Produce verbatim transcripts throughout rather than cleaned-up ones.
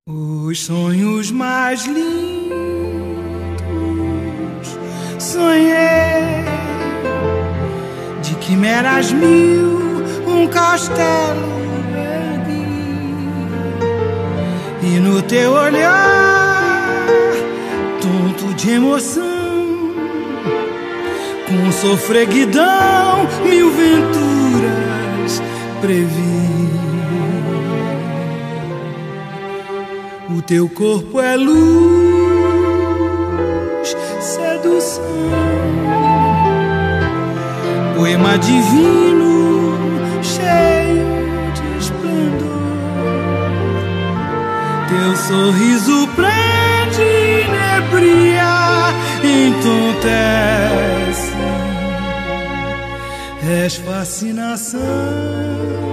Os sonhos mais lindos sonhei, de quimeras mil um castelo ergui, e no teu olhar tonto de emoção, com sofreguidão mil venturas previ. O teu corpo é luz, sedução, poema divino cheio de esplendor. Teu sorriso prende, inebria, entontece, és fascinação.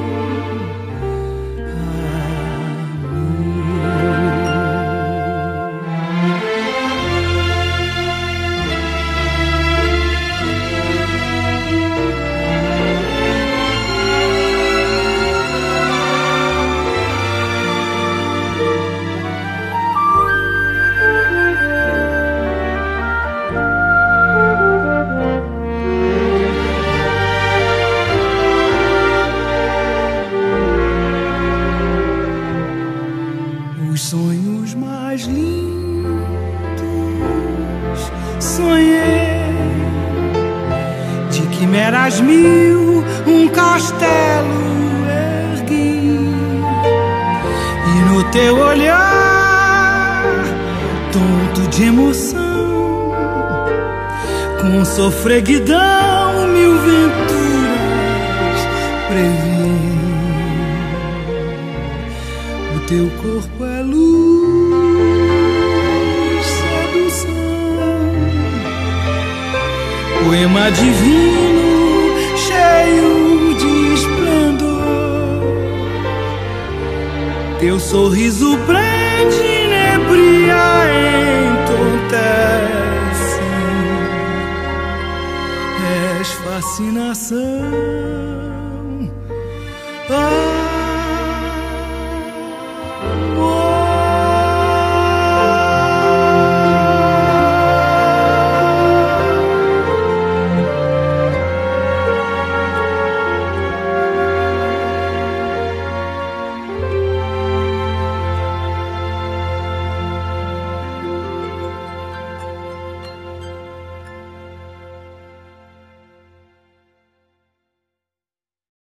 Os sonhos mais lindos sonhei, de quimeras mil um castelo ergui, e no teu olhar tonto de emoção, com sofreguidão mil venturas previ. O teu corpo é luz, sedução, poema divino cheio de esplendor. Teu sorriso prende, inebria, entontece, és fascinação.